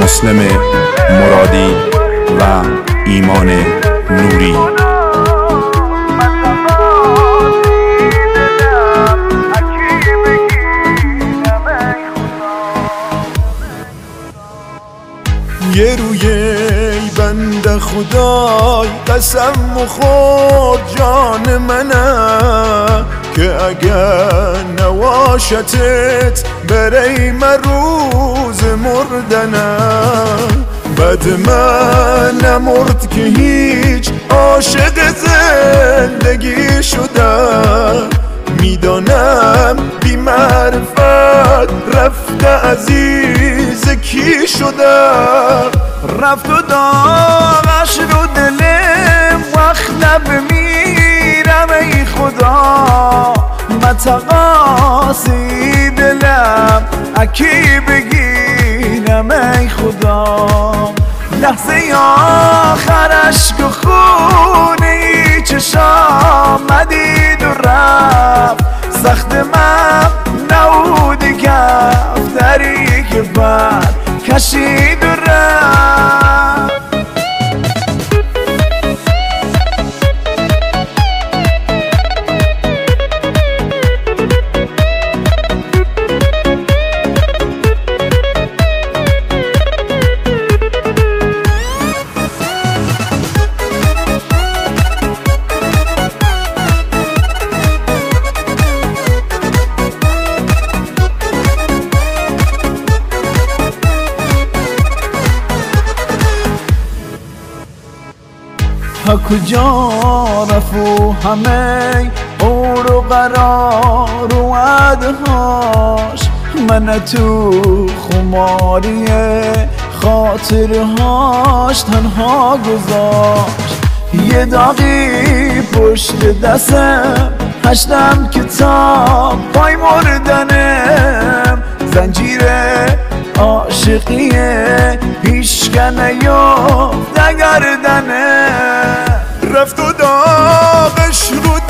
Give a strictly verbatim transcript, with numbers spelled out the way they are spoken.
مسلم مرادی و ایمان نوری. یه روی ای بنده خدای قسم خود جان منه که اگر نواشتت بری من روز مردنه. بد من نمرد که هیچ عاشق زندگی شده، میدانم بی معرفت رفته عزیز کی شده. رفت و داغش رو دلم وقت بمیرم ای خدا، متقاسی دلم اکی بگیرم ای خدا. لحظه آخرش که خونه ای چشام مدید و رفت، سخت من نبودی کفتری که بر کشید و رفت. ها کجا رفو همه اور و قرار و وعدهاش، من تو خماری خاطرهاش تنها گذاشت. یه داغی پشت دستم هشتم کتاب پای مردنم، زنجیر عاشقیه پیشکنه یا دگردنه. رفت و داغش رو